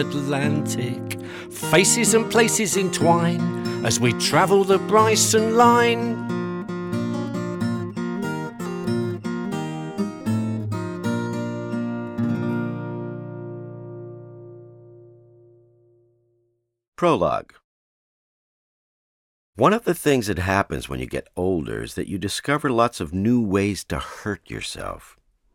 Atlantic. Faces and places entwine as we travel the Bryson Line. Prologue. One of the things that happens when you get older is that you discover lots of new ways to hurt yourself.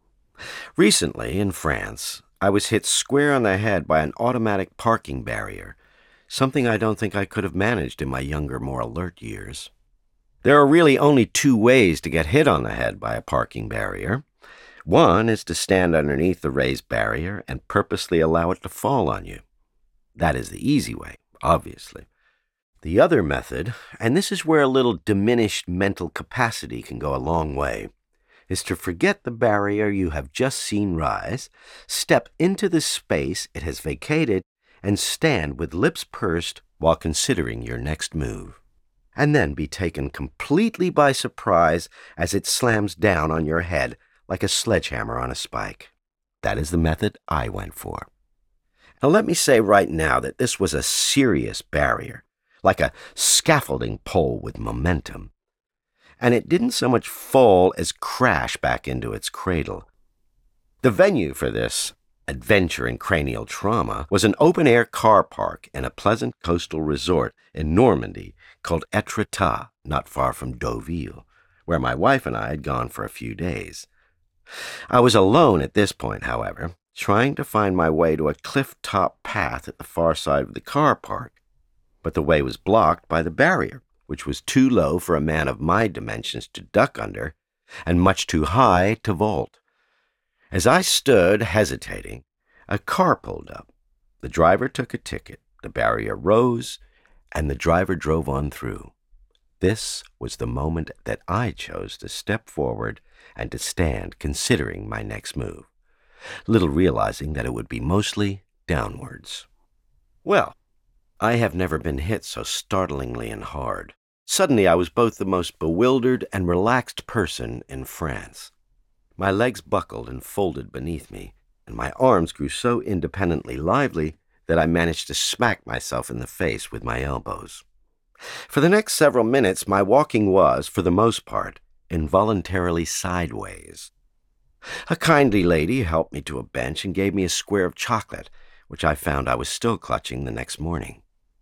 Recently, in France, I was hit square on the head by an automatic parking barrier, something I don't think I could have managed in my younger, more alert years. There are really only two ways to get hit on the head by a parking barrier. One is to stand underneath the raised barrier and purposely allow it to fall on you. That is the easy way, obviously. The other method, and this is where a little diminished mental capacity can go a long way, is to forget the barrier you have just seen rise, step into the space it has vacated, and stand with lips pursed while considering your next move. And then be taken completely by surprise as it slams down on your head like a sledgehammer on a spike. That is the method I went for. Now let me say right now that this was a serious barrier, like a scaffolding pole with momentum. And it didn't so much fall as crash back into its cradle. The venue for this adventure in cranial trauma was an open-air car park in a pleasant coastal resort in Normandy called Étretat, not far from Deauville, where my wife and I had gone for a few days. I was alone at this point, however, trying to find my way to a cliff-top path at the far side of the car park, but the way was blocked by the barrier, which was too low for a man of my dimensions to duck under, and much too high to vault. As I stood hesitating, a car pulled up. The driver took a ticket, the barrier rose, and the driver drove on through. This was the moment that I chose to step forward and to stand considering my next move, little realizing that it would be mostly downwards. Well, I have never been hit so startlingly and hard. Suddenly I was both the most bewildered and relaxed person in France. My legs buckled and folded beneath me, and my arms grew so independently lively that I managed to smack myself in the face with my elbows. For the next several minutes, my walking was, for the most part, involuntarily sideways. A kindly lady helped me to a bench and gave me a square of chocolate, which I found I was still clutching the next morning.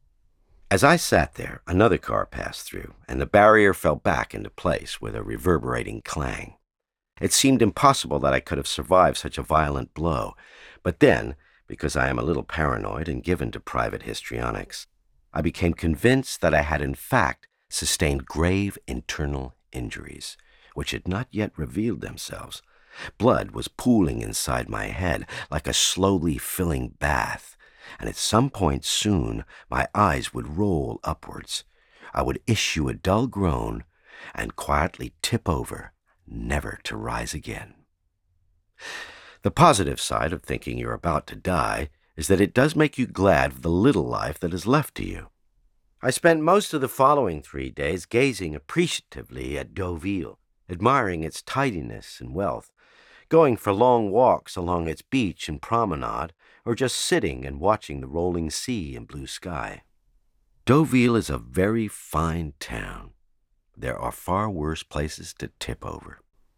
As I sat there, another car passed through, and the barrier fell back into place with a reverberating clang. It seemed impossible that I could have survived such a violent blow, but then, because I am a little paranoid and given to private histrionics, I became convinced that I had in fact sustained grave internal injuries, which had not yet revealed themselves. Blood was pooling inside my head like a slowly filling bath, and at some point soon my eyes would roll upwards. I would issue a dull groan and quietly tip over, never to rise again. The positive side of thinking you're about to die is that it does make you glad of the little life that is left to you. I spent most of the following 3 days gazing appreciatively at Deauville, admiring its tidiness and wealth, going for long walks along its beach and promenade, or just sitting and watching the rolling sea and blue sky. Deauville is a very fine town. There are far worse places to tip over.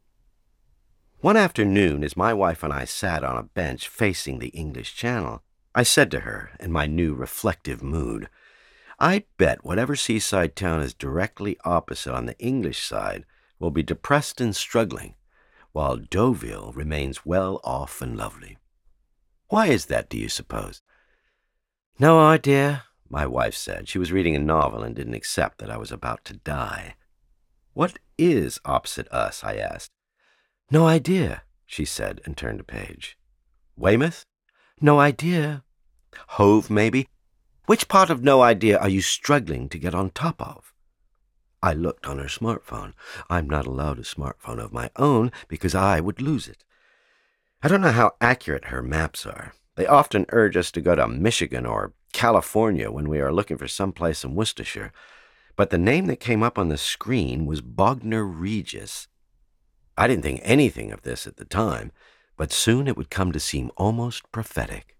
One afternoon, as my wife and I sat on a bench facing the English Channel, I said to her, in my new reflective mood, "I bet whatever seaside town is directly opposite on the English side will be depressed and struggling, while Deauville remains well off and lovely. Why is that, do you suppose?" "No idea," my wife said. She was reading a novel and didn't accept that I was about to die. "What is opposite us?" I asked. "No idea," she said and turned a page. "Weymouth?" "No idea." "Hove, maybe?" "Which part of no idea are you struggling to get on top of?" I looked on her smartphone. I'm not allowed a smartphone of my own because I would lose it. I don't know how accurate her maps are. They often urge us to go to Michigan or California when we are looking for some place in Worcestershire, but the name that came up on the screen was Bognor Regis. I didn't think anything of this at the time, but soon it would come to seem almost prophetic.